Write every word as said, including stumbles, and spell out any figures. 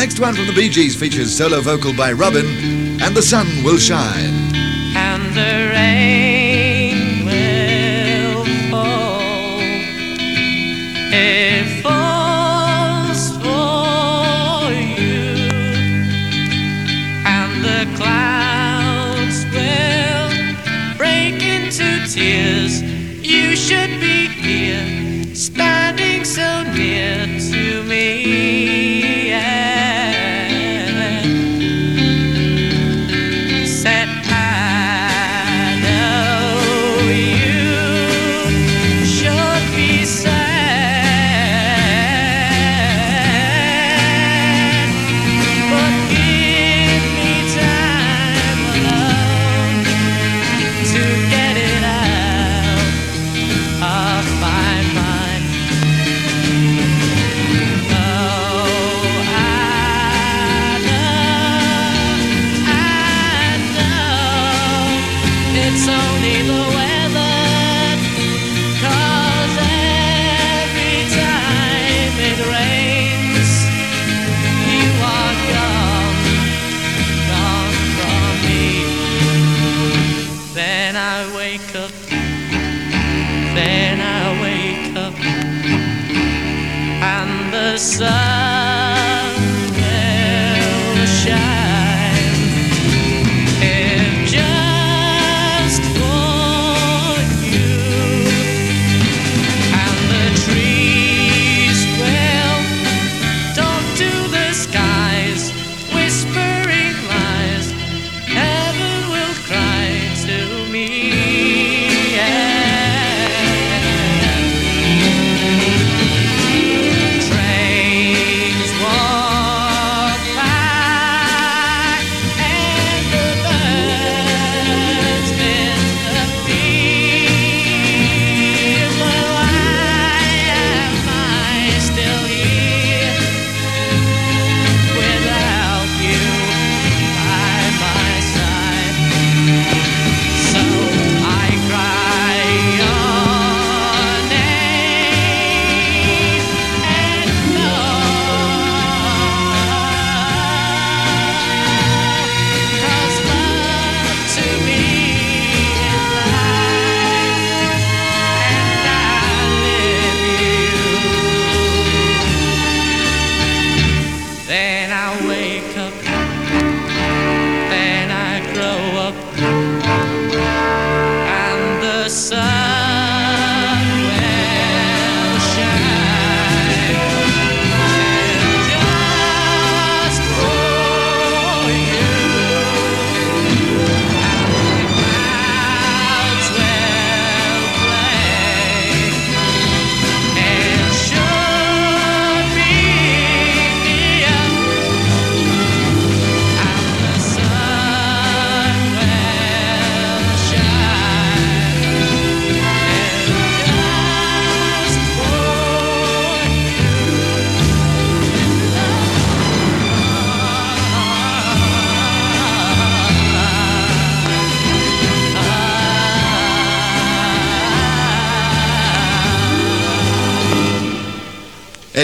next one from the Bee Gees features solo vocal by Robin, and the sun will shine. And the rain will fall. It falls for you, and the clouds will break into tears. You should be here, standing so near to me. Yeah. Said I know you should be sad, but give me time alone to get it out of my mind. Oh, I know, I know, it's only the